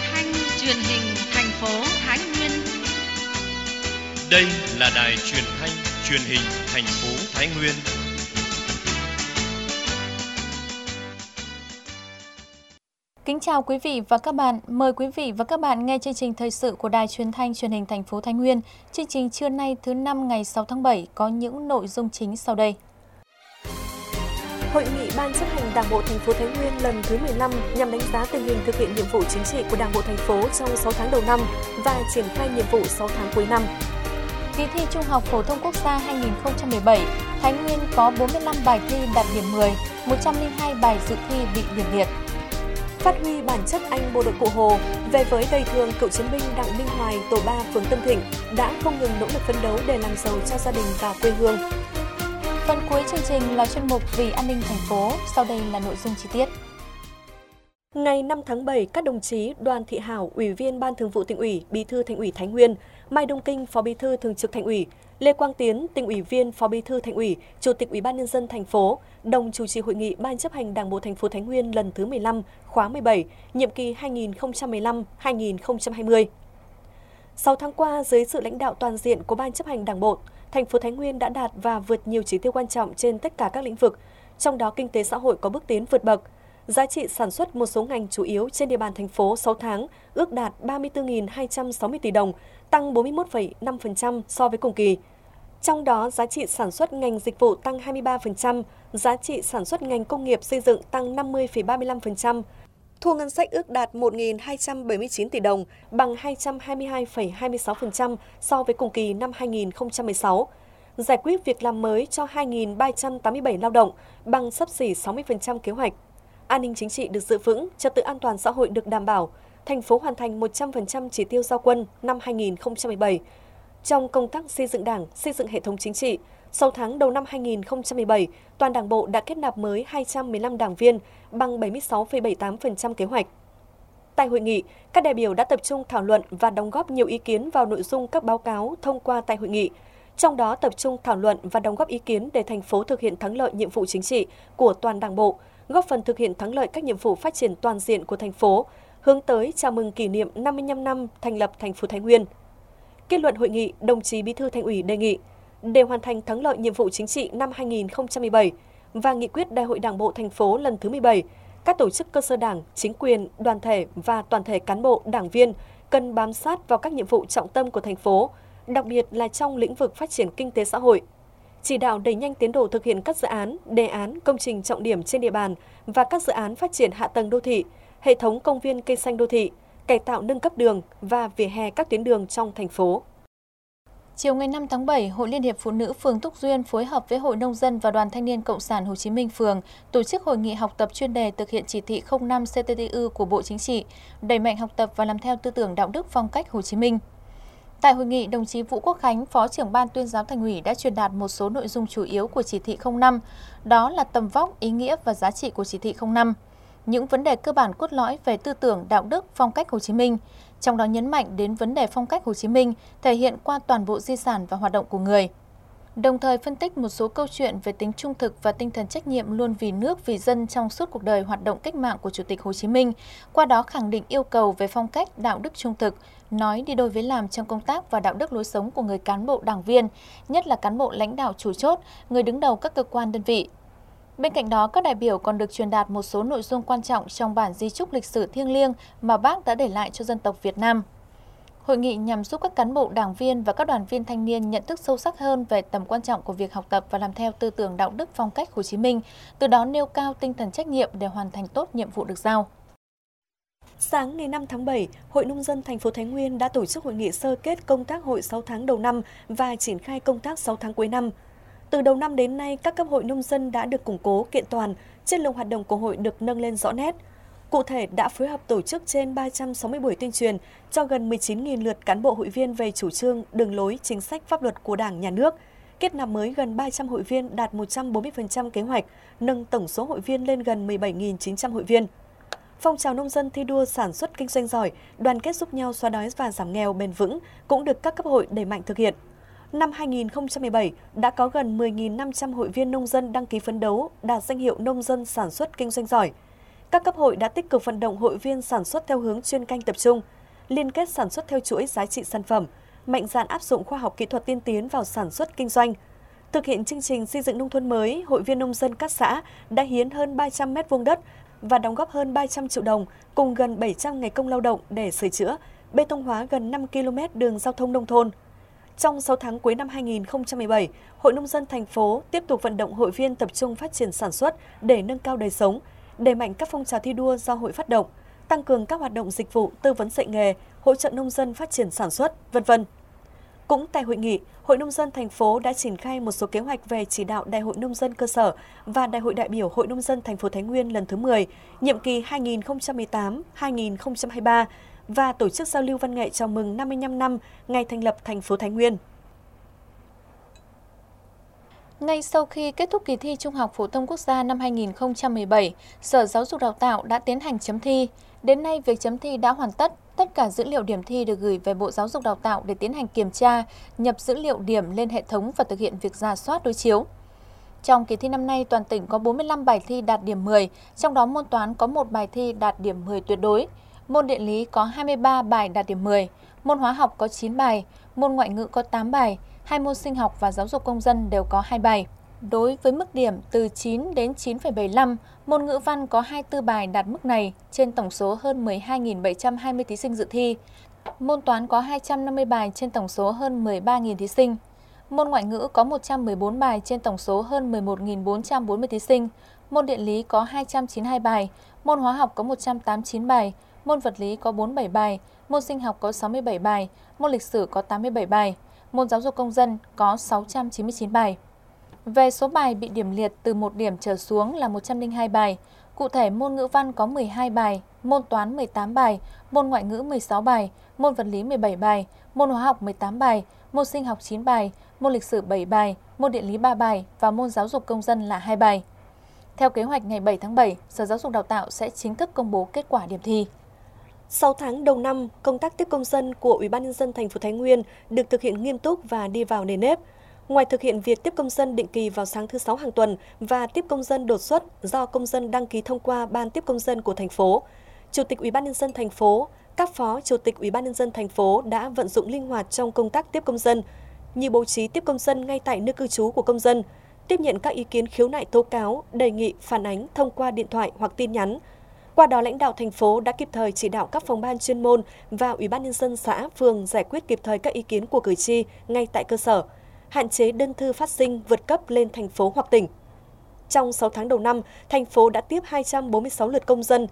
thanh truyền hình thành phố Thái Nguyên. Đây là đài truyền thanh truyền hình thành phố Thái Nguyên. Kính chào quý vị và các bạn. Mời quý vị và các bạn nghe chương trình thời sự của Đài Truyền thanh Truyền hình thành phố Thái Nguyên. Chương trình trưa nay thứ 5 ngày 6 tháng 7 có những nội dung chính sau đây. Hội nghị Ban chấp hành Đảng bộ thành phố Thái Nguyên lần thứ 15 nhằm đánh giá tình hình thực hiện nhiệm vụ chính trị của Đảng bộ thành phố trong 6 tháng đầu năm và triển khai nhiệm vụ 6 tháng cuối năm. Kỳ thi Trung học phổ thông quốc gia 2017, Thái Nguyên có 45 bài thi đạt điểm 10, 102 bài dự thi bị điểm liệt. Phát huy bản chất anh bộ đội Cụ Hồ, về với đời thường, cựu chiến binh Đặng Minh Hoài, tổ 3, phường Tân Thịnh đã không ngừng nỗ lực phấn đấu để làm giàu cho gia đình và quê hương. Phần cuối chương trình là chuyên mục Vì an ninh thành phố, sau đây là nội dung chi tiết. Ngày 5 tháng 7, các đồng chí Đoàn Thị Hảo, Ủy viên Ban Thường vụ Tỉnh ủy, Bí thư Thành ủy Thái Nguyên, Mai Đông Kinh, Phó Bí thư Thường trực Thành ủy, Lê Quang Tiến, Tỉnh ủy viên, Phó Bí thư Thành ủy, Chủ tịch Ủy ban nhân dân thành phố đồng chủ trì hội nghị Ban chấp hành Đảng bộ thành phố Thái Nguyên lần thứ 15, khóa 17, nhiệm kỳ 2015-2020. 6 tháng qua, dưới sự lãnh đạo toàn diện của Ban chấp hành Đảng bộ, thành phố Thái Nguyên đã đạt và vượt nhiều chỉ tiêu quan trọng trên tất cả các lĩnh vực, trong đó kinh tế xã hội có bước tiến vượt bậc. Giá trị sản xuất một số ngành chủ yếu trên địa bàn thành phố 6 tháng ước đạt 34.260 tỷ đồng, tăng 41,5% so với cùng kỳ. Trong đó, giá trị sản xuất ngành dịch vụ tăng 23%, giá trị sản xuất ngành công nghiệp xây dựng tăng 50,35%. Thu ngân sách ước đạt 1.279 tỷ đồng, bằng 222,26% so với cùng kỳ năm 2016. Giải quyết việc làm mới cho 2.387 lao động, bằng xấp xỉ 60% kế hoạch. An ninh chính trị được giữ vững, trật tự an toàn xã hội được đảm bảo. Thành phố hoàn thành 100% chỉ tiêu giao quân năm 2017. Trong công tác xây dựng Đảng, xây dựng hệ thống chính trị, 6 tháng đầu năm 2017, toàn Đảng bộ đã kết nạp mới 215 đảng viên, bằng 76,78% kế hoạch. Tại hội nghị, các đại biểu đã tập trung thảo luận và đóng góp nhiều ý kiến vào nội dung các báo cáo thông qua tại hội nghị. Trong đó tập trung thảo luận và đóng góp ý kiến để thành phố thực hiện thắng lợi nhiệm vụ chính trị của toàn Đảng bộ, góp phần thực hiện thắng lợi các nhiệm vụ phát triển toàn diện của thành phố, hướng tới chào mừng kỷ niệm 55 năm thành lập thành phố Thái Nguyên. Kết luận hội nghị, đồng chí Bí thư Thành ủy đề nghị để hoàn thành thắng lợi nhiệm vụ chính trị năm 2017 và nghị quyết Đại hội Đảng bộ thành phố lần thứ 17, các tổ chức cơ sở Đảng, chính quyền, đoàn thể và toàn thể cán bộ, đảng viên cần bám sát vào các nhiệm vụ trọng tâm của thành phố, đặc biệt là trong lĩnh vực phát triển kinh tế xã hội. Chỉ đạo đẩy nhanh tiến độ thực hiện các dự án, đề án, công trình trọng điểm trên địa bàn và các dự án phát triển hạ tầng đô thị, hệ thống công viên cây xanh đô thị, cải tạo nâng cấp đường và vỉa hè các tuyến đường trong thành phố. Chiều ngày 5 tháng 7, Hội Liên hiệp Phụ nữ phường Túc Duyên phối hợp với Hội Nông dân và Đoàn Thanh niên Cộng sản Hồ Chí Minh phường tổ chức hội nghị học tập chuyên đề thực hiện chỉ thị 05 CTTU của Bộ Chính trị, đẩy mạnh học tập và làm theo tư tưởng đạo đức phong cách Hồ Chí Minh. Tại hội nghị, đồng chí Vũ Quốc Khánh, Phó trưởng Ban Tuyên giáo Thành ủy đã truyền đạt một số nội dung chủ yếu của chỉ thị 05, đó là tầm vóc, ý nghĩa và giá trị của chỉ thị 05. Những vấn đề cơ bản cốt lõi về tư tưởng, đạo đức, phong cách Hồ Chí Minh, trong đó nhấn mạnh đến vấn đề phong cách Hồ Chí Minh thể hiện qua toàn bộ di sản và hoạt động của người. Đồng thời phân tích một số câu chuyện về tính trung thực và tinh thần trách nhiệm luôn vì nước, vì dân trong suốt cuộc đời hoạt động cách mạng của Chủ tịch Hồ Chí Minh, qua đó khẳng định yêu cầu về phong cách, đạo đức trung thực, nói đi đôi với làm trong công tác và đạo đức lối sống của người cán bộ đảng viên, nhất là cán bộ lãnh đạo chủ chốt, người đứng đầu các cơ quan đơn vị. Bên cạnh đó, các đại biểu còn được truyền đạt một số nội dung quan trọng trong bản di chúc lịch sử thiêng liêng mà Bác đã để lại cho dân tộc Việt Nam. Hội nghị nhằm giúp các cán bộ, đảng viên và các đoàn viên thanh niên nhận thức sâu sắc hơn về tầm quan trọng của việc học tập và làm theo tư tưởng đạo đức phong cách Hồ Chí Minh, từ đó nêu cao tinh thần trách nhiệm để hoàn thành tốt nhiệm vụ được giao. Sáng ngày 5 tháng 7, Hội Nông dân thành phố Thái Nguyên đã tổ chức hội nghị sơ kết công tác hội 6 tháng đầu năm và triển khai công tác 6 tháng cuối năm. Từ đầu năm đến nay, các cấp hội nông dân đã được củng cố, kiện toàn, chất lượng hoạt động của hội được nâng lên rõ nét. Cụ thể, đã phối hợp tổ chức trên 360 buổi tuyên truyền cho gần 19.000 lượt cán bộ hội viên về chủ trương, đường lối, chính sách pháp luật của Đảng, Nhà nước, kết nạp mới gần 300 hội viên đạt 140% kế hoạch, nâng tổng số hội viên lên gần 17.900 hội viên. Phong trào nông dân thi đua sản xuất kinh doanh giỏi, đoàn kết giúp nhau xóa đói và giảm nghèo bền vững cũng được các cấp hội đẩy mạnh thực hiện. Năm 2017 đã có gần 10.500 hội viên nông dân đăng ký phấn đấu đạt danh hiệu nông dân sản xuất kinh doanh giỏi. Các cấp hội đã tích cực vận động hội viên sản xuất theo hướng chuyên canh tập trung, liên kết sản xuất theo chuỗi giá trị sản phẩm, mạnh dạn áp dụng khoa học kỹ thuật tiên tiến vào sản xuất kinh doanh. Thực hiện chương trình xây dựng nông thôn mới, hội viên nông dân các xã đã hiến hơn 300 m2 đất và đóng góp hơn 300 triệu đồng cùng gần 700 ngày công lao động để sửa chữa, bê tông hóa gần 5 km đường giao thông nông thôn. Trong 6 tháng cuối năm 2017, Hội Nông dân thành phố tiếp tục vận động hội viên tập trung phát triển sản xuất để nâng cao đời sống, đẩy mạnh các phong trào thi đua do hội phát động, tăng cường các hoạt động dịch vụ tư vấn dạy nghề, hỗ trợ nông dân phát triển sản xuất, v.v. Cũng tại hội nghị, Hội Nông dân thành phố đã triển khai một số kế hoạch về chỉ đạo Đại hội Nông dân cơ sở và Đại hội đại biểu Hội Nông dân thành phố Thái Nguyên lần thứ 10, nhiệm kỳ 2018-2023 và tổ chức giao lưu văn nghệ chào mừng 55 năm ngày thành lập thành phố Thái Nguyên. Ngay sau khi kết thúc kỳ thi Trung học phổ thông quốc gia năm 2017, Sở Giáo dục Đào tạo đã tiến hành chấm thi. Đến nay, việc chấm thi đã hoàn tất. Tất cả dữ liệu điểm thi được gửi về Bộ Giáo dục Đào tạo để tiến hành kiểm tra, nhập dữ liệu điểm lên hệ thống và thực hiện việc rà soát đối chiếu. Trong kỳ thi năm nay, toàn tỉnh có 45 bài thi đạt điểm 10, trong đó môn toán có 1 bài thi đạt điểm 10 tuyệt đối. Môn địa lý có 23 bài đạt điểm 10, môn hóa học có 9 bài, môn ngoại ngữ có 8 bài, 2 môn sinh học và giáo dục công dân đều có 2 bài. Đối với mức điểm từ 9 đến 9,75, môn ngữ văn có 24 bài đạt mức này trên tổng số hơn 12.720 thí sinh dự thi. Môn toán có 250 bài trên tổng số hơn 13.000 thí sinh. Môn ngoại ngữ có 114 bài trên tổng số hơn 11.440 thí sinh. Môn địa lý có 292 bài, môn hóa học có 189 bài, môn vật lý có 47 bài, môn sinh học có 67 bài, môn lịch sử có 87 bài, môn giáo dục công dân có 699 bài. Về số bài bị điểm liệt từ 1 điểm trở xuống là 102 bài. Cụ thể, môn ngữ văn có 12 bài, môn toán 18 bài, môn ngoại ngữ 16 bài, môn vật lý 17 bài, môn hóa học 18 bài, môn sinh học 9 bài, môn lịch sử 7 bài, môn địa lý 3 bài và môn giáo dục công dân là 2 bài. Theo kế hoạch ngày 7 tháng 7, Sở Giáo dục Đào tạo sẽ chính thức công bố kết quả điểm thi. 6 tháng đầu năm, công tác tiếp công dân của Ủy ban nhân dân thành phố Thái Nguyên được thực hiện nghiêm túc và đi vào nề nếp. Ngoài thực hiện việc tiếp công dân định kỳ vào sáng thứ 6 hàng tuần và tiếp công dân đột xuất do công dân đăng ký thông qua ban tiếp công dân của thành phố, Chủ tịch Ủy ban nhân dân thành phố, các phó Chủ tịch Ủy ban nhân dân thành phố đã vận dụng linh hoạt trong công tác tiếp công dân, như bố trí tiếp công dân ngay tại nơi cư trú của công dân, tiếp nhận các ý kiến khiếu nại tố cáo, đề nghị phản ánh thông qua điện thoại hoặc tin nhắn. Qua đó, lãnh đạo thành phố đã kịp thời chỉ đạo các phòng ban chuyên môn và Ủy ban nhân dân xã, phường giải quyết kịp thời các ý kiến của cử tri ngay tại cơ sở, hạn chế đơn thư phát sinh vượt cấp lên thành phố hoặc tỉnh. Trong 6 tháng đầu năm, thành phố đã tiếp 246 lượt công dân,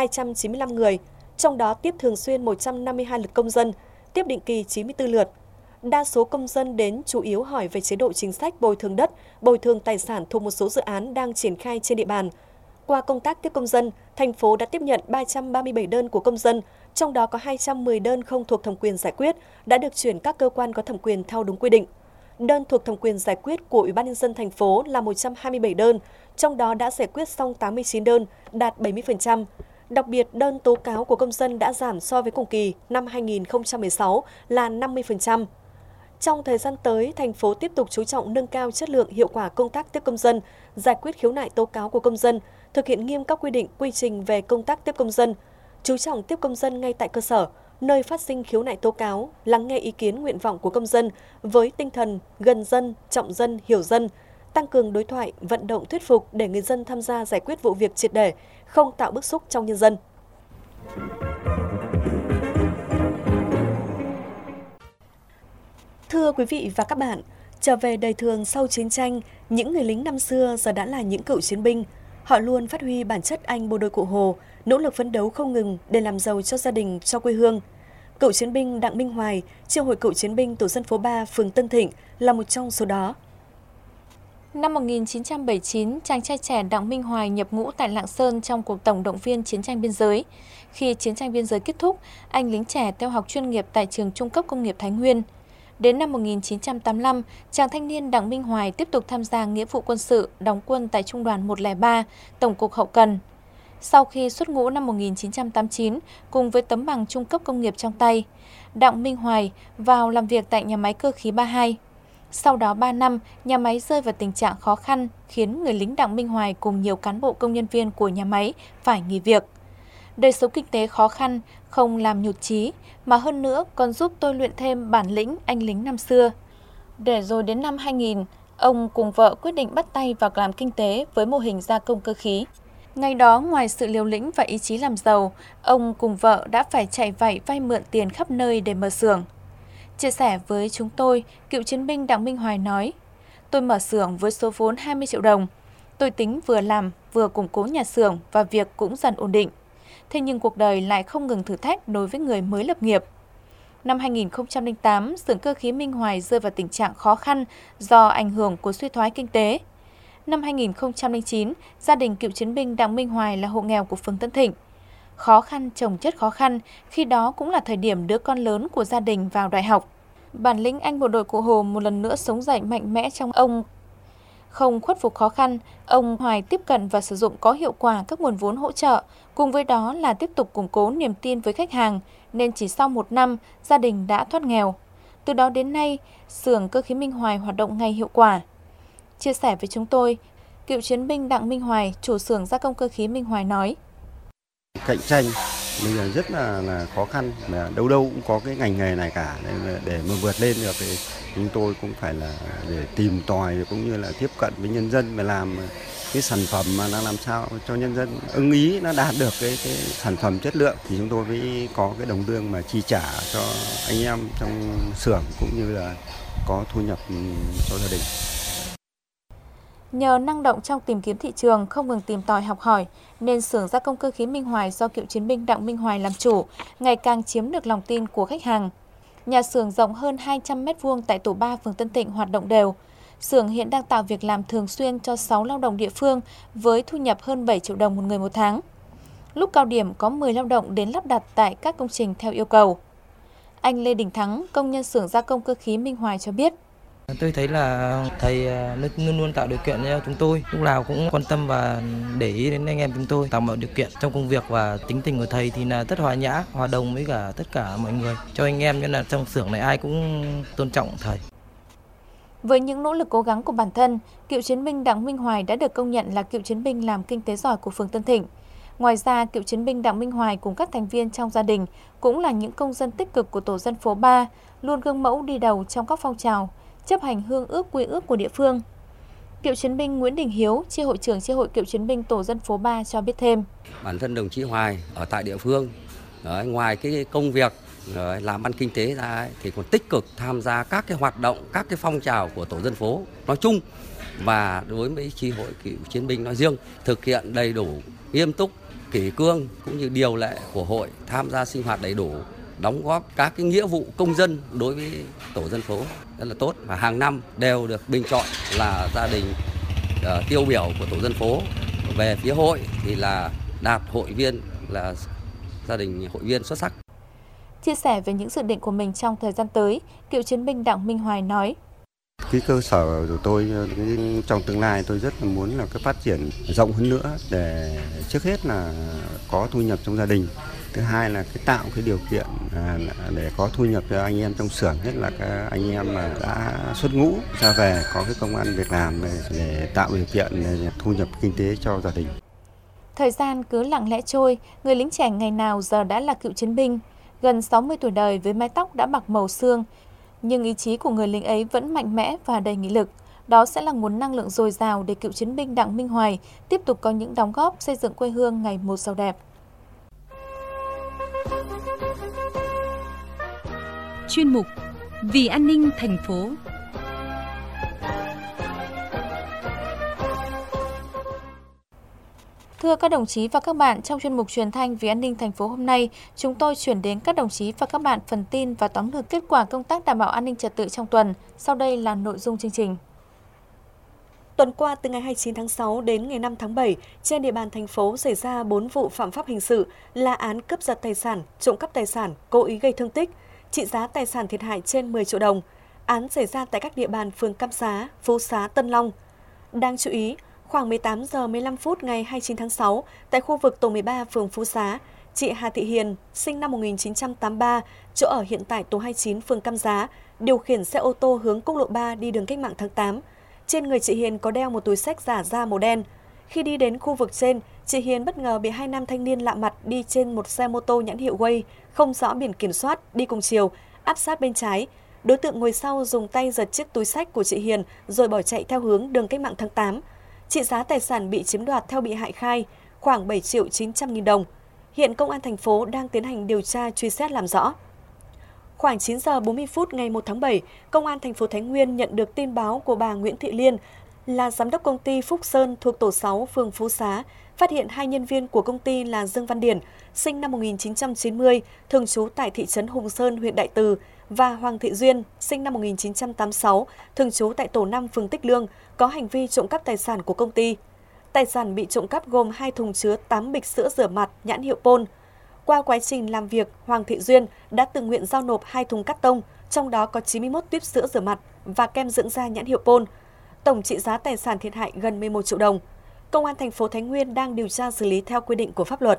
295 người, trong đó tiếp thường xuyên 152 lượt công dân, tiếp định kỳ 94 lượt. Đa số công dân đến chủ yếu hỏi về chế độ chính sách bồi thường đất, bồi thường tài sản thuộc một số dự án đang triển khai trên địa bàn. Qua công tác tiếp công dân, thành phố đã tiếp nhận 337 đơn của công dân, trong đó có 210 đơn không thuộc thẩm quyền giải quyết, đã được chuyển các cơ quan có thẩm quyền theo đúng quy định. Đơn thuộc thẩm quyền giải quyết của Ủy ban nhân dân thành phố là 127 đơn, trong đó đã giải quyết xong 89 đơn, đạt 70%. Đặc biệt, đơn tố cáo của công dân đã giảm so với cùng kỳ năm 2016 là 50%. Trong thời gian tới, thành phố tiếp tục chú trọng nâng cao chất lượng hiệu quả công tác tiếp công dân, giải quyết khiếu nại tố cáo của công dân, thực hiện nghiêm các quy định, quy trình về công tác tiếp công dân, chú trọng tiếp công dân ngay tại cơ sở, nơi phát sinh khiếu nại tố cáo, lắng nghe ý kiến nguyện vọng của công dân với tinh thần gần dân, trọng dân, hiểu dân, tăng cường đối thoại, vận động thuyết phục để người dân tham gia giải quyết vụ việc triệt để, không tạo bức xúc trong nhân dân. Thưa quý vị và các bạn, trở về đời thường sau chiến tranh, những người lính năm xưa giờ đã là những cựu chiến binh. Họ luôn phát huy bản chất anh bộ đội Cụ Hồ, nỗ lực phấn đấu không ngừng để làm giàu cho gia đình, cho quê hương. Cựu chiến binh Đặng Minh Hoài, Chi hội cựu chiến binh tổ dân phố 3, phường Tân Thịnh là một trong số đó. Năm 1979, chàng trai trẻ Đặng Minh Hoài nhập ngũ tại Lạng Sơn trong cuộc tổng động viên chiến tranh biên giới. Khi chiến tranh biên giới kết thúc, anh lính trẻ theo học chuyên nghiệp tại trường Trung cấp Công nghiệp Thái Nguyên. Đến năm 1985, chàng thanh niên Đặng Minh Hoài tiếp tục tham gia nghĩa vụ quân sự, đóng quân tại Trung đoàn 103, Tổng cục Hậu cần. Sau khi xuất ngũ năm 1989, cùng với tấm bằng trung cấp công nghiệp trong tay, Đặng Minh Hoài vào làm việc tại nhà máy cơ khí 32. Sau đó 3 năm, nhà máy rơi vào tình trạng khó khăn khiến người lính Đặng Minh Hoài cùng nhiều cán bộ công nhân viên của nhà máy phải nghỉ việc. Đời sống kinh tế khó khăn không làm nhụt chí mà hơn nữa còn giúp tôi luyện thêm bản lĩnh anh lính năm xưa. Để rồi đến năm 2000, ông cùng vợ quyết định bắt tay vào làm kinh tế với mô hình gia công cơ khí. Ngày đó, ngoài sự liều lĩnh và ý chí làm giàu, ông cùng vợ đã phải chạy vạy vay mượn tiền khắp nơi để mở xưởng. Chia sẻ với chúng tôi, cựu chiến binh Đặng Minh Hoài nói, tôi mở xưởng với số vốn 20 triệu đồng. Tôi tính vừa làm, vừa củng cố nhà xưởng và việc cũng dần ổn định. Thế nhưng cuộc đời lại không ngừng thử thách đối với người mới lập nghiệp. Năm 2008, xưởng cơ khí Minh Hoài rơi vào tình trạng khó khăn do ảnh hưởng của suy thoái kinh tế. Năm 2009, gia đình cựu chiến binh Đặng Minh Hoài là hộ nghèo của phường Tân Thịnh. Khó khăn chồng chất khó khăn, khi đó cũng là thời điểm đứa con lớn của gia đình vào đại học. Bản lĩnh anh bộ đội Cụ Hồ một lần nữa sống dậy mạnh mẽ trong ông. Không khuất phục khó khăn, ông Hoài tiếp cận và sử dụng có hiệu quả các nguồn vốn hỗ trợ, cùng với đó là tiếp tục củng cố niềm tin với khách hàng, nên chỉ sau 1 năm, gia đình đã thoát nghèo. Từ đó đến nay, xưởng cơ khí Minh Hoài hoạt động ngày hiệu quả. Chia sẻ với chúng tôi, cựu chiến binh Đặng Minh Hoài, chủ xưởng gia công cơ khí Minh Hoài nói. Cạnh tranh bây giờ rất là khó khăn, mà đâu đâu cũng có cái ngành nghề này cả, nên để mà vượt lên được thì chúng tôi cũng phải là để tìm tòi cũng như là tiếp cận với nhân dân, mà làm cái sản phẩm mà nó làm sao cho nhân dân ưng ý, nó đạt được cái sản phẩm chất lượng thì chúng tôi mới có cái đồng lương mà chi trả cho anh em trong xưởng cũng như là có thu nhập cho gia đình. Nhờ năng động trong tìm kiếm thị trường, không ngừng tìm tòi học hỏi, nên xưởng gia công cơ khí Minh Hoài do cựu chiến binh Đặng Minh Hoài làm chủ, ngày càng chiếm được lòng tin của khách hàng. Nhà xưởng rộng hơn 200 m2 tại tổ 3 phường Tân Thịnh hoạt động đều. Xưởng hiện đang tạo việc làm thường xuyên cho 6 lao động địa phương với thu nhập hơn 7 triệu đồng một người một tháng. Lúc cao điểm có 10 lao động đến lắp đặt tại các công trình theo yêu cầu. Anh Lê Đình Thắng, công nhân xưởng gia công cơ khí Minh Hoài cho biết. Tôi thấy là thầy luôn luôn tạo điều kiện cho chúng tôi, lúc nào cũng quan tâm và để ý đến anh em chúng tôi, tạo mọi điều kiện trong công việc, và tính tình của thầy thì là rất hòa nhã, hòa đồng với cả tất cả mọi người. Cho anh em nên là trong xưởng này ai cũng tôn trọng thầy. Với những nỗ lực cố gắng của bản thân, cựu chiến binh Đặng Minh Hoài đã được công nhận là cựu chiến binh làm kinh tế giỏi của phường Tân Thịnh. Ngoài ra, cựu chiến binh Đặng Minh Hoài cùng các thành viên trong gia đình cũng là những công dân tích cực của tổ dân phố 3, luôn gương mẫu đi đầu trong các phong trào, chấp hành hương ước quy ước của địa phương. Cựu chiến binh Nguyễn Đình Hiếu, chi hội trưởng chi hội cựu chiến binh tổ dân phố 3 cho biết thêm. Bản thân đồng chí Hoài ở tại địa phương, ngoài cái công việc làm ăn kinh tế ra thì còn tích cực tham gia các cái hoạt động, các cái phong trào của tổ dân phố nói chung và đối với chi hội cựu chiến binh nói riêng, thực hiện đầy đủ, nghiêm túc, kỷ cương cũng như điều lệ của hội, tham gia sinh hoạt đầy đủ, đóng góp các cái nghĩa vụ công dân đối với tổ dân phố rất là tốt, và hàng năm đều được bình chọn là gia đình tiêu biểu của tổ dân phố. Về phía hội thì là đạt hội viên, là gia đình hội viên xuất sắc. Chia sẻ về những dự định của mình trong thời gian tới, cựu chiến binh Đặng Minh Hoài nói. Cái cơ sở của tôi trong tương lai tôi rất là muốn là cái phát triển rộng hơn nữa, để trước hết là có thu nhập trong gia đình. Thứ hai là cái tạo cái điều kiện để có thu nhập cho anh em trong xưởng, nhất là các anh em mà đã xuất ngũ ra về có cái công ăn việc làm để tạo điều kiện để thu nhập kinh tế cho gia đình. Thời gian cứ lặng lẽ trôi, người lính trẻ ngày nào giờ đã là cựu chiến binh, gần 60 tuổi đời với mái tóc đã bạc màu xương. Nhưng ý chí của người lính ấy vẫn mạnh mẽ và đầy nghị lực. Đó sẽ là nguồn năng lượng dồi dào để cựu chiến binh Đặng Minh Hoài tiếp tục có những đóng góp xây dựng quê hương ngày một giàu đẹp. Chuyên mục Vì an ninh thành phố. Thưa các đồng chí và các bạn, trong chuyên mục truyền thanh Vì an ninh thành phố hôm nay, chúng tôi chuyển đến các đồng chí và các bạn phần tin và tóm lược kết quả công tác đảm bảo an ninh trật tự trong tuần. Sau đây là nội dung chương trình. Tuần qua, từ ngày 29 tháng 6 đến ngày 5 tháng 7, trên địa bàn thành phố xảy ra 4 vụ phạm pháp hình sự là án cướp giật tài sản, trộm cắp tài sản, cố ý gây thương tích, trị giá tài sản thiệt hại trên 10 triệu đồng. Án xảy ra tại các địa bàn phường Cam Xá, Phú Xá, Tân Long. Đáng chú ý, khoảng 18 giờ 15 phút ngày 29 tháng 6, tại khu vực tổ 13 phường Phú Xá, chị Hà Thị Hiền, sinh năm 1983, chỗ ở hiện tại tổ 29 phường Cam Giá, điều khiển xe ô tô hướng quốc lộ 3 đi đường Cách mạng tháng 8. Trên người chị Hiền có đeo một túi xách giả da màu đen. Khi đi đến khu vực trên, chị Hiền bất ngờ bị hai nam thanh niên lạ mặt đi trên một xe mô tô nhãn hiệu Way, không rõ biển kiểm soát, đi cùng chiều, áp sát bên trái. Đối tượng ngồi sau dùng tay giật chiếc túi xách của chị Hiền rồi bỏ chạy theo hướng đường Cách mạng tháng 8. Trị giá tài sản bị chiếm đoạt theo bị hại khai khoảng 7.900.000 đồng. Hiện Công an thành phố đang tiến hành điều tra truy xét làm rõ. Khoảng 9 giờ 40 phút ngày 1 tháng 7, Công an thành phố Thái Nguyên nhận được tin báo của bà Nguyễn Thị Liên, là giám đốc công ty Phúc Sơn thuộc tổ 6 phường Phú Xá, phát hiện hai nhân viên của công ty là Dương Văn Điển, sinh năm 1990, thường trú tại thị trấn Hùng Sơn, huyện Đại Từ, và Hoàng Thị Duyên, sinh năm 1986, thường trú tại tổ 5 phường Tích Lương, có hành vi trộm cắp tài sản của công ty. Tài sản bị trộm cắp gồm 2 thùng chứa 8 bịch sữa rửa mặt nhãn hiệu Pol. Qua quá trình làm việc, Hoàng Thị Duyên đã tự nguyện giao nộp 2 thùng cát tông, trong đó có 91 tuýp sữa rửa mặt và kem dưỡng da nhãn hiệu Pol. Tổng trị giá tài sản thiệt hại gần 11 triệu đồng. Công an thành phố Thái Nguyên đang điều tra xử lý theo quy định của pháp luật.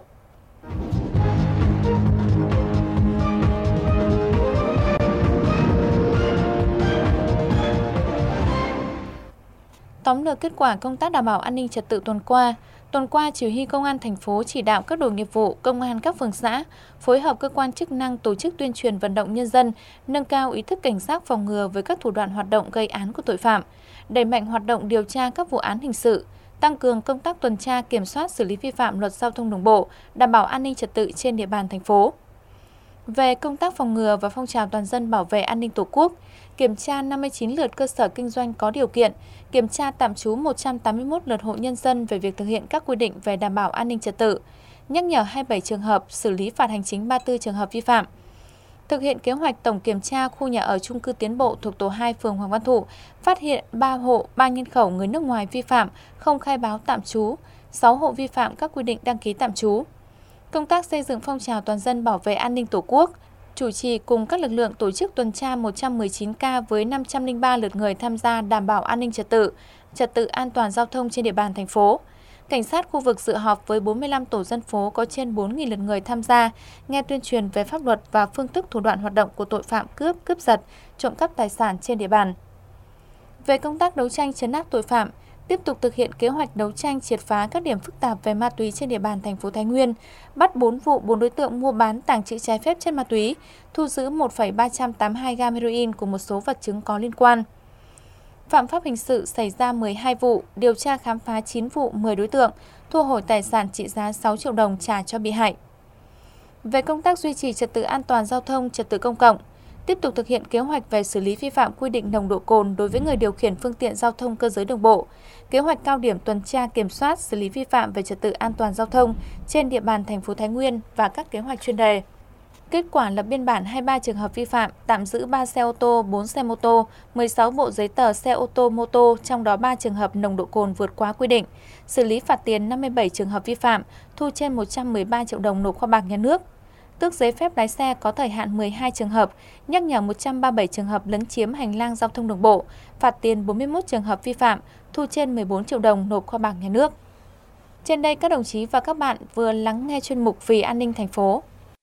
Tóm lược kết quả công tác đảm bảo an ninh trật tự tuần qua. Tuần qua, Chỉ huy Công an thành phố chỉ đạo các đội nghiệp vụ, công an các phường xã phối hợp cơ quan chức năng tổ chức tuyên truyền vận động nhân dân, nâng cao ý thức cảnh giác phòng ngừa với các thủ đoạn hoạt động gây án của tội phạm, đẩy mạnh hoạt động điều tra các vụ án hình sự, tăng cường công tác tuần tra kiểm soát xử lý vi phạm luật giao thông đường bộ, đảm bảo an ninh trật tự trên địa bàn thành phố. Về công tác phòng ngừa và phong trào toàn dân bảo vệ an ninh Tổ quốc, kiểm tra 59 lượt cơ sở kinh doanh có điều kiện, kiểm tra tạm trú 181 lượt hộ nhân dân về việc thực hiện các quy định về đảm bảo an ninh trật tự, nhắc nhở 27 trường hợp, xử lý phạt hành chính 34 trường hợp vi phạm. Thực hiện kế hoạch tổng kiểm tra khu nhà ở chung cư Tiến Bộ thuộc tổ 2 phường Hoàng Văn Thụ, phát hiện 3 hộ, 3 nhân khẩu người nước ngoài vi phạm, không khai báo tạm trú, 6 hộ vi phạm các quy định đăng ký tạm trú. Công tác xây dựng phong trào toàn dân bảo vệ an ninh Tổ quốc, chủ trì cùng các lực lượng tổ chức tuần tra 119 ca với 503 lượt người tham gia đảm bảo an ninh trật tự an toàn giao thông trên địa bàn thành phố. Cảnh sát khu vực dự họp với 45 tổ dân phố có trên 4.000 lượt người tham gia, nghe tuyên truyền về pháp luật và phương thức thủ đoạn hoạt động của tội phạm cướp, cướp giật, trộm cắp tài sản trên địa bàn. Về công tác đấu tranh trấn áp tội phạm, tiếp tục thực hiện kế hoạch đấu tranh triệt phá các điểm phức tạp về ma túy trên địa bàn thành phố Thái Nguyên, bắt 4 vụ 4 đối tượng mua bán tàng trữ trái phép chất ma túy, thu giữ 1,382 gam heroin cùng một số vật chứng có liên quan. Phạm pháp hình sự xảy ra 12 vụ, điều tra khám phá 9 vụ 10 đối tượng, thu hồi tài sản trị giá 6 triệu đồng trả cho bị hại. Về công tác duy trì trật tự an toàn giao thông, trật tự công cộng, tiếp tục thực hiện kế hoạch về xử lý vi phạm quy định nồng độ cồn đối với người điều khiển phương tiện giao thông cơ giới đường bộ, kế hoạch cao điểm tuần tra kiểm soát xử lý vi phạm về trật tự an toàn giao thông trên địa bàn thành phố Thái Nguyên và các kế hoạch chuyên đề. Kết quả lập biên bản 23 trường hợp vi phạm, tạm giữ 3 xe ô tô, 4 xe mô tô, 16 bộ giấy tờ xe ô tô mô tô, trong đó 3 trường hợp nồng độ cồn vượt quá quy định, xử lý phạt tiền 57 trường hợp vi phạm, thu trên 113 triệu đồng nộp kho bạc nhà nước. Tước giấy phép lái xe có thời hạn 12 trường hợp, nhắc nhở 137 trường hợp lấn chiếm hành lang giao thông đường bộ, phạt tiền 41 trường hợp vi phạm, thu trên 14 triệu đồng nộp kho bạc nhà nước. Trên đây các đồng chí và các bạn vừa lắng nghe chuyên mục Vì an ninh thành phố.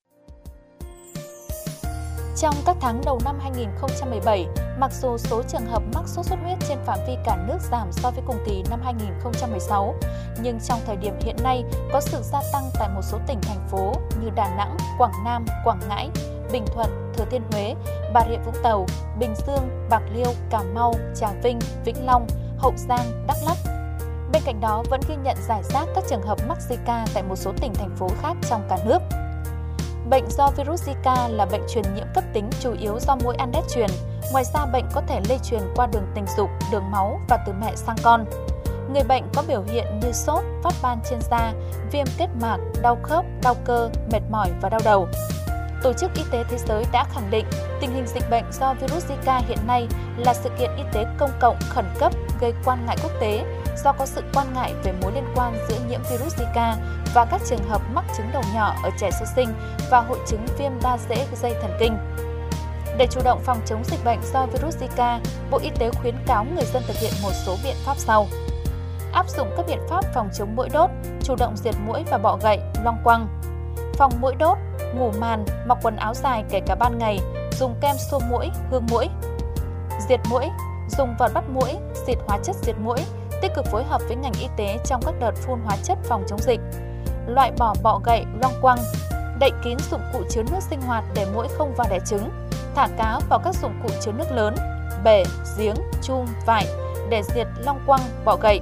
Trong các tháng đầu năm 2017, mặc dù số trường hợp mắc sốt xuất huyết trên phạm vi cả nước giảm so với cùng kỳ năm 2016, nhưng trong thời điểm hiện nay có sự gia tăng tại một số tỉnh, thành phố như Đà Nẵng, Quảng Nam, Quảng Ngãi, Bình Thuận, Thừa Thiên Huế, Bà Rịa Vũng Tàu, Bình Dương, Bạc Liêu, Cà Mau, Trà Vinh, Vĩnh Long, Hậu Giang, Đắk Lắk. Bên cạnh đó vẫn ghi nhận rải rác các trường hợp mắc Zika tại một số tỉnh, thành phố khác trong cả nước. Bệnh do virus Zika là bệnh truyền nhiễm cấp tính chủ yếu do muỗi Aedes truyền. Ngoài ra, bệnh có thể lây truyền qua đường tình dục, đường máu và từ mẹ sang con. Người bệnh có biểu hiện như sốt, phát ban trên da, viêm kết mạc, đau khớp, đau cơ, mệt mỏi và đau đầu. Tổ chức Y tế Thế giới đã khẳng định tình hình dịch bệnh do virus Zika hiện nay là sự kiện y tế công cộng khẩn cấp gây quan ngại quốc tế do có sự quan ngại về mối liên quan giữa nhiễm virus Zika và các trường hợp mắc chứng đầu nhỏ ở trẻ sơ sinh và hội chứng viêm đa rễ dây thần kinh. Để chủ động phòng chống dịch bệnh do virus Zika, Bộ Y tế khuyến cáo người dân thực hiện một số biện pháp sau. Áp dụng các biện pháp phòng chống muỗi đốt, chủ động diệt muỗi và bọ gậy, loang quăng. Phòng muỗi đốt, ngủ màn, mặc quần áo dài kể cả ban ngày, dùng kem xua muỗi, hương muỗi. Diệt muỗi, dùng vợt bắt muỗi, xịt hóa chất diệt muỗi, tích cực phối hợp với ngành y tế trong các đợt phun hóa chất phòng chống dịch. Loại bỏ bọ gậy, loang quăng, đậy kín dụng cụ chứa nước sinh hoạt để muỗi không vào đẻ trứng. Thả cá vào các dụng cụ chứa nước lớn, bể, giếng, chum, vại để diệt long quăng, bọ gậy.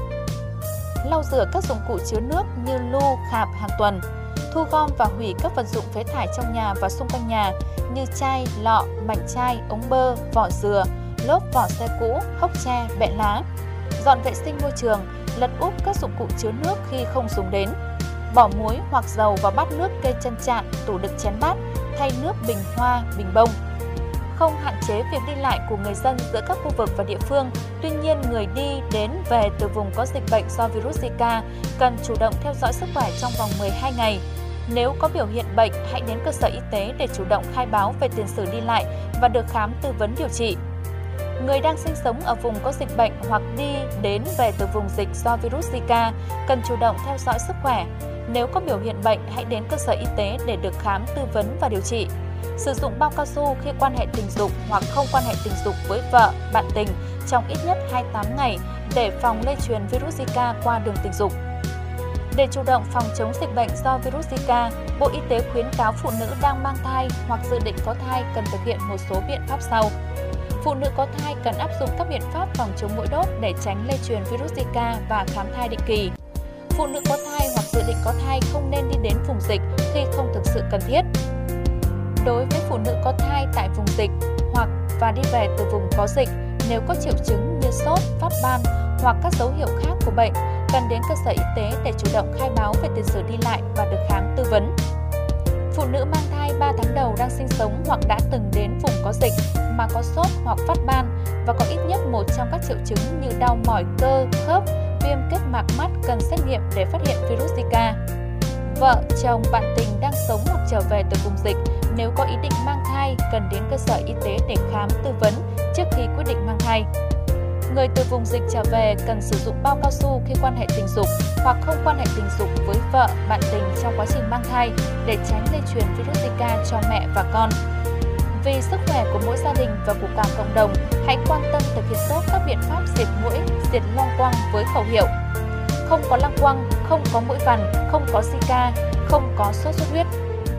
Lau rửa các dụng cụ chứa nước như lu, khạp hàng tuần. Thu gom và hủy các vật dụng phế thải trong nhà và xung quanh nhà như chai, lọ, mảnh chai, ống bơ, vỏ dừa, lốp vỏ xe cũ, hốc tre, bẹ lá. Dọn vệ sinh môi trường, lật úp các dụng cụ chứa nước khi không dùng đến. Bỏ muối hoặc dầu vào bát nước cây chân chạn, tủ đựng chén bát, thay nước bình hoa, bình bông. Không hạn chế việc đi lại của người dân giữa các khu vực và địa phương. Tuy nhiên, người đi, đến, về từ vùng có dịch bệnh do virus Zika cần chủ động theo dõi sức khỏe trong vòng 12 ngày. Nếu có biểu hiện bệnh, hãy đến cơ sở y tế để chủ động khai báo về tiền sử đi lại và được khám tư vấn điều trị. Người đang sinh sống ở vùng có dịch bệnh hoặc đi, đến, về từ vùng dịch do virus Zika cần chủ động theo dõi sức khỏe. Nếu có biểu hiện bệnh, hãy đến cơ sở y tế để được khám, tư vấn và điều trị. Sử dụng bao cao su khi quan hệ tình dục hoặc không quan hệ tình dục với vợ, bạn tình trong ít nhất 28 ngày để phòng lây truyền virus Zika qua đường tình dục. Để chủ động phòng chống dịch bệnh do virus Zika, Bộ Y tế khuyến cáo phụ nữ đang mang thai hoặc dự định có thai cần thực hiện một số biện pháp sau. Phụ nữ có thai cần áp dụng các biện pháp phòng chống muỗi đốt để tránh lây truyền virus Zika và khám thai định kỳ. Phụ nữ có thai hoặc dự định có thai không nên đi đến vùng dịch khi không thực sự cần thiết. Đối với phụ nữ có thai tại vùng dịch hoặc và đi về từ vùng có dịch, nếu có triệu chứng như sốt, phát ban hoặc các dấu hiệu khác của bệnh, cần đến cơ sở y tế để chủ động khai báo về tiền sử đi lại và được khám tư vấn. Phụ nữ mang thai 3 tháng đầu đang sinh sống hoặc đã từng đến vùng có dịch mà có sốt hoặc phát ban và có ít nhất một trong các triệu chứng như đau mỏi cơ, khớp, viêm kết mạc mắt cần xét nghiệm để phát hiện virus Zika. Vợ, chồng, bạn tình đang sống hoặc trở về từ vùng dịch nếu có ý định mang thai cần đến cơ sở y tế để khám tư vấn trước khi quyết định mang thai. Người từ vùng dịch trở về cần sử dụng bao cao su khi quan hệ tình dục hoặc không quan hệ tình dục với vợ, bạn tình trong quá trình mang thai để tránh lây truyền virus Zika cho mẹ và con. Vì sức khỏe của mỗi gia đình và của cả cộng đồng, hãy quan tâm thực hiện tốt các biện pháp diệt muỗi, diệt loang quăng với khẩu hiệu: không có lăng quăng, không có muỗi vằn, không có Zika, không có sốt xuất huyết.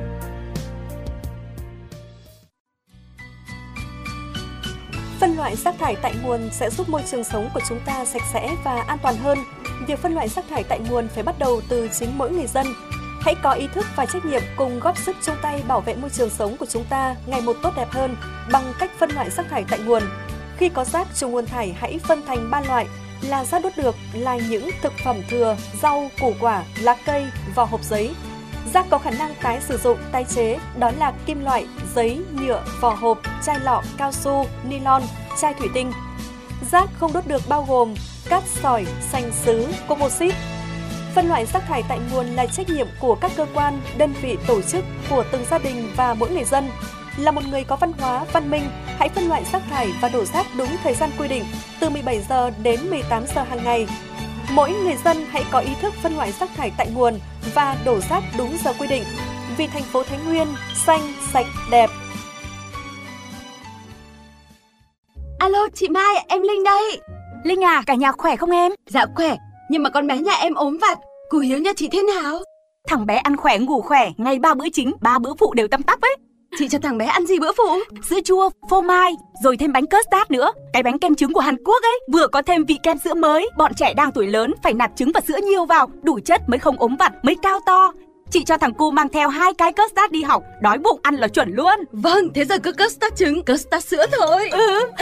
Phân loại rác thải tại nguồn sẽ giúp môi trường sống của chúng ta sạch sẽ và an toàn hơn. Việc phân loại rác thải tại nguồn phải bắt đầu từ chính mỗi người dân. Hãy có ý thức và trách nhiệm cùng góp sức chung tay bảo vệ môi trường sống của chúng ta ngày một tốt đẹp hơn bằng cách phân loại rác thải tại nguồn. Khi có rác trùng nguồn thải, hãy phân thành 3 loại là rác đốt được, là những thực phẩm thừa, rau, củ quả, lá cây, vỏ hộp giấy. Rác có khả năng tái sử dụng, tái chế, đó là kim loại, giấy, nhựa, vỏ hộp, chai lọ, cao su, nylon, chai thủy tinh. Rác không đốt được bao gồm cát sỏi, sành sứ, composite. Phân loại rác thải tại nguồn là trách nhiệm của các cơ quan, đơn vị, tổ chức, của từng gia đình và mỗi người dân. Là một người có văn hóa, văn minh, hãy phân loại rác thải và đổ rác đúng thời gian quy định, từ 17 giờ đến 18 giờ hàng ngày. Mỗi người dân hãy có ý thức phân loại rác thải tại nguồn và đổ rác đúng giờ quy định. Vì thành phố Thái Nguyên xanh, sạch, đẹp. Alo, chị Mai, em Linh đây. Linh à, cả nhà khỏe không em? Dạ khỏe, nhưng mà con bé nhà em ốm vặt. Cô Hiếu nhà chị thế nào? Thằng bé ăn khỏe, ngủ khỏe, ngày 3 bữa chính, 3 bữa phụ đều tăm tắp ấy. Chị cho thằng bé ăn gì bữa phụ? Sữa chua, phô mai, rồi thêm bánh custard nữa. Cái bánh kem trứng của Hàn Quốc ấy, vừa có thêm vị kem sữa mới. Bọn trẻ đang tuổi lớn phải nạp trứng và sữa nhiều vào, đủ chất mới không ốm vặt, mới cao to. Chị cho thằng cu mang theo 2 cái custard đi học, đói bụng ăn là chuẩn luôn. Vâng, thế giờ cứ custard trứng, custard sữa thôi.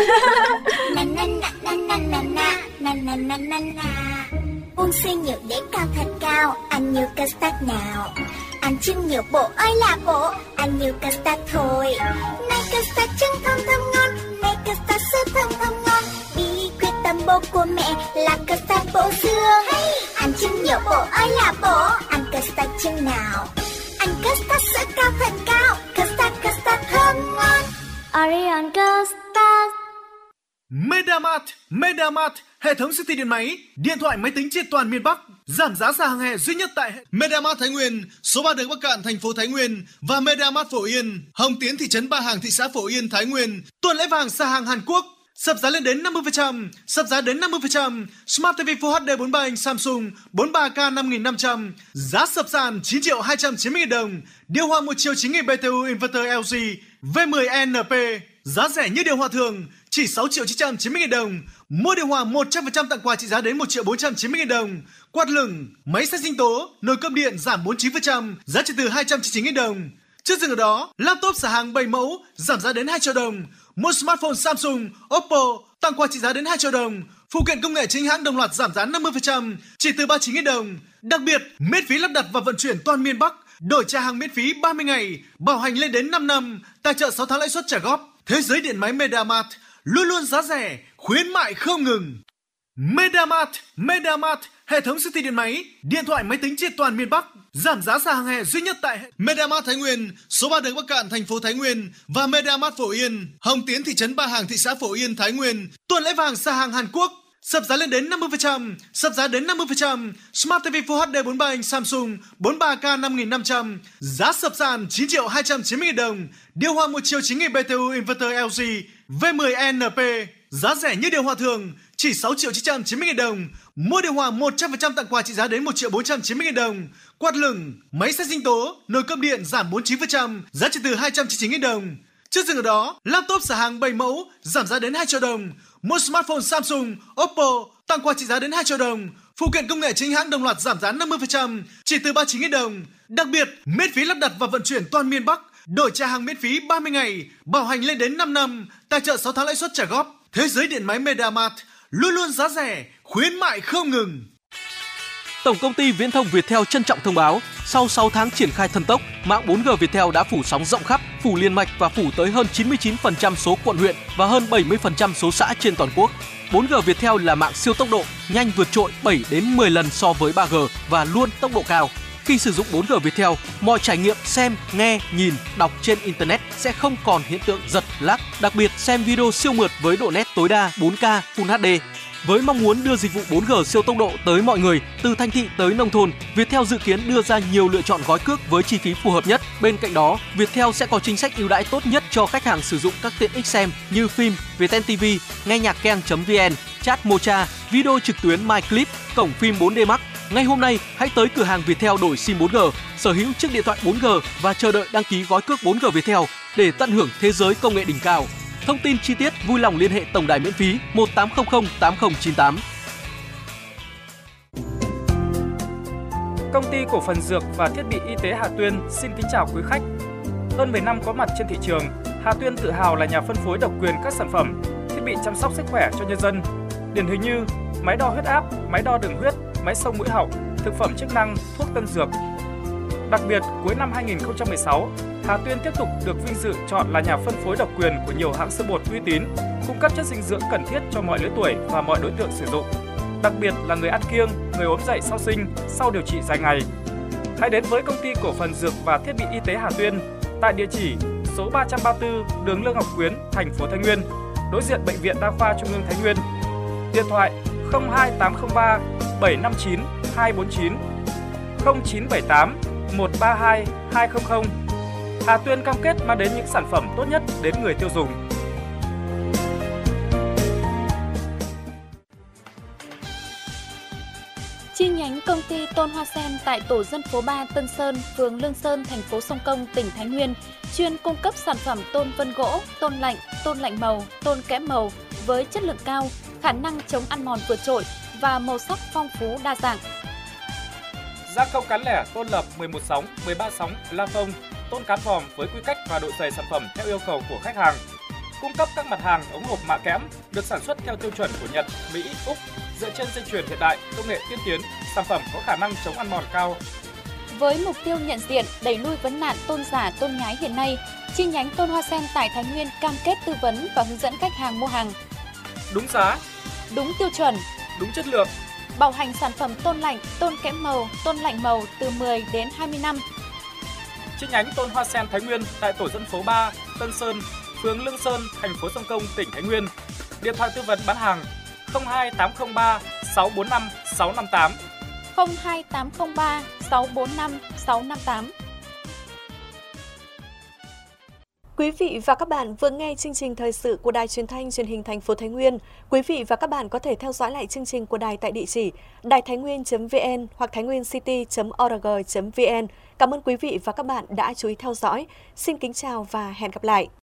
Uống suy nhiều để cao thật cao, ăn nhiều custard nào. Ăn trứng nhiều bộ ơi là bộ, ăn nhiều custard thôi. Này custard trứng thơm thơm ngon, này custard sữa thơm thơm ngon. Bí quyết tâm bố của mẹ là custard bổ dương. Hey! Ăn trứng nhiều bộ ơi là bộ, ăn custard trứng nào. Ăn custard sữa cao thật cao, custard thơm ngon. Orion custard. Medamart, hệ thống siêu thị điện máy, điện thoại, máy tính trên toàn miền Bắc, giảm giá sàn hàng hè duy nhất tại Medamart Thái Nguyên, số 3 đường Bắc Cạn, thành phố Thái Nguyên và Medamart Phổ Yên, Hồng Tiến, thị trấn Ba Hàng, thị xã Phổ Yên, Thái Nguyên. Tuần lễ vàng sàn hàng Hàn Quốc, sập giá lên đến 50%, sập giá đến 50%. Smart TV Full HD 43 inch Samsung 43K 5.500, giá sập sàn 9.290.000 đồng. Điều hòa 1 chiều 9.000 BTU inverter LG V10NP, giá rẻ như điều hòa thường, chỉ 6.990.000 đồng. Mua điều hòa 100% tặng quà trị giá đến 1.490.000 đồng. Quạt lửng, máy xay sinh tố, nồi cơm điện giảm 49%, giá chỉ từ 299.000 đồng. Chưa dừng ở đó, laptop xả hàng 7 mẫu giảm giá đến 2 triệu đồng. Mua smartphone Samsung, Oppo tặng quà trị giá đến 2 triệu đồng. Phụ kiện công nghệ chính hãng đồng loạt giảm giá 50%, chỉ từ 39.000 đồng. Đặc biệt, miễn phí lắp đặt và vận chuyển toàn miền Bắc. Đổi trả hàng miễn phí 30 ngày, bảo hành lên đến 5 năm. Tài trợ 6 tháng lãi suất trả góp. Thế giới điện máy Medamart luôn luôn giá rẻ, khuyến mại không ngừng. Medamart, hệ thống siêu thị điện máy, điện thoại, máy tính trên toàn miền Bắc, giảm giá sàn hàng hè duy nhất tại Medamart Thái Nguyên, số 3 đường Bắc Cạn, thành phố Thái Nguyên và Medamart Phổ Yên, Hồng Tiến, thị trấn Ba Hàng, thị xã Phổ Yên, Thái Nguyên. Tuần lễ vàng sàn hàng Hàn Quốc, sập giá lên đến 50%, sập giá đến 50%. Smart TV Full HD 43 inch Samsung 43K 5.500, giá sập sàn 9.290.000 đồng. Điều hòa 1 chiều 9.000 BTU inverter LG V10NP, giá rẻ như điều hòa thường, chỉ 6.990.000 đồng. Mua điều hòa 100% tặng quà trị giá đến 1.490.000 đồng. Quạt lửng, máy xay sinh tố, nồi cơm điện giảm 49%, giá chỉ từ 299.000 đồng. Chưa dừng ở đó, laptop xả hàng 7 mẫu giảm giá đến 2 triệu đồng. Mua smartphone Samsung, Oppo tặng quà trị giá đến 2 triệu đồng. Phụ kiện công nghệ chính hãng đồng loạt giảm giá 50%, chỉ từ 39.000 đồng. Đặc biệt, miễn phí lắp đặt và vận chuyển toàn miền Bắc. Đổi trả hàng miễn phí 30 ngày, bảo hành lên đến 5 năm. Tài trợ 6 tháng lãi suất trả góp. Thế giới điện máy Medamart luôn luôn giá rẻ, khuyến mại không ngừng. Tổng công ty Viễn thông Viettel trân trọng thông báo, sau 6 tháng triển khai thần tốc, mạng 4G Viettel đã phủ sóng rộng khắp, phủ liên mạch và phủ tới hơn 99% số quận huyện và hơn 70% số xã trên toàn quốc. 4G Viettel là mạng siêu tốc độ, nhanh vượt trội 7 đến 10 lần so với 3G và luôn tốc độ cao. Khi sử dụng 4G Viettel, mọi trải nghiệm xem, nghe, nhìn, đọc trên Internet sẽ không còn hiện tượng giật, lag, đặc biệt xem video siêu mượt với độ nét tối đa 4K Full HD. Với mong muốn đưa dịch vụ 4G siêu tốc độ tới mọi người, từ thành thị tới nông thôn, Viettel dự kiến đưa ra nhiều lựa chọn gói cước với chi phí phù hợp nhất. Bên cạnh đó, Viettel sẽ có chính sách ưu đãi tốt nhất cho khách hàng sử dụng các tiện ích xem như phim, Viettel TV, nghe nhạc keng.vn, chat Mocha, video trực tuyến MyClip, cổng phim 4D Max. Ngay hôm nay, hãy tới cửa hàng Viettel đổi SIM 4G, sở hữu chiếc điện thoại 4G và chờ đợi đăng ký gói cước 4G Viettel để tận hưởng thế giới công nghệ đỉnh cao. Thông tin chi tiết vui lòng liên hệ tổng đài miễn phí 1800 8098. Công ty cổ phần dược và thiết bị y tế Hà Tuyên xin kính chào quý khách. Hơn 10 năm có mặt trên thị trường, Hà Tuyên tự hào là nhà phân phối độc quyền các sản phẩm, thiết bị chăm sóc sức khỏe cho nhân dân. Điển hình như máy đo huyết áp, máy đo đường huyết, máy xông mũi họng, thực phẩm chức năng, thuốc tân dược. Đặc biệt, cuối năm 2016, Hà Tuyên tiếp tục được vinh dự chọn là nhà phân phối độc quyền của nhiều hãng sữa bột uy tín, cung cấp chất dinh dưỡng cần thiết cho mọi lứa tuổi và mọi đối tượng sử dụng. Đặc biệt là người ăn kiêng, người ốm dậy sau sinh, sau điều trị dài ngày. Hãy đến với công ty cổ phần dược và thiết bị y tế Hà Tuyên tại địa chỉ số 334 đường Lương Ngọc Quyến, thành phố Thái Nguyên, đối diện Bệnh viện Đa khoa Trung ương Thái Nguyên. Điện thoại 02803 759 249 0978 132 200. Hà Tuyên cam kết mang đến những sản phẩm tốt nhất đến người tiêu dùng. Chi nhánh công ty Tôn Hoa Sen tại tổ dân phố 3 Tân Sơn, phường Lương Sơn, thành phố Sông Công, tỉnh Thái Nguyên chuyên cung cấp sản phẩm tôn vân gỗ, tôn lạnh màu, tôn kẽm màu với chất lượng cao, khả năng chống ăn mòn vượt trội và màu sắc phong phú đa dạng. Gia công cán lẻ tôn lập 11 sóng, 13 sóng, la phông, tôn cán vòm với quy cách và độ dày sản phẩm theo yêu cầu của khách hàng. Cung cấp các mặt hàng ống hộp mạ kẽm được sản xuất theo tiêu chuẩn của Nhật, Mỹ, Úc, dựa trên dây chuyền hiện đại, công nghệ tiên tiến, sản phẩm có khả năng chống ăn mòn cao. Với mục tiêu nhận diện, đẩy lui vấn nạn tôn giả, tôn nhái hiện nay, chi nhánh Tôn Hoa Sen tại Thái Nguyên cam kết tư vấn và hướng dẫn khách hàng mua hàng đúng giá, đúng tiêu chuẩn, đúng chất lượng. Bảo hành sản phẩm tôn lạnh, tôn kẽm màu, tôn lạnh màu từ 10 đến 20 năm. Chi nhánh Tôn Hoa Sen Thái Nguyên tại tổ dân phố 3, Tân Sơn, phường Lương Sơn, thành phố Sông Công, tỉnh Thái Nguyên. Điện thoại tư vấn bán hàng 02803 645 658. 02803 645 658. Quý vị và các bạn vừa nghe chương trình thời sự của Đài Truyền thanh Truyền hình thành phố Thái Nguyên. Quý vị và các bạn có thể theo dõi lại chương trình của đài tại địa chỉ đàithainguyen.vn hoặc thainguencity.org.vn. Cảm ơn quý vị và các bạn đã chú ý theo dõi. Xin kính chào và hẹn gặp lại.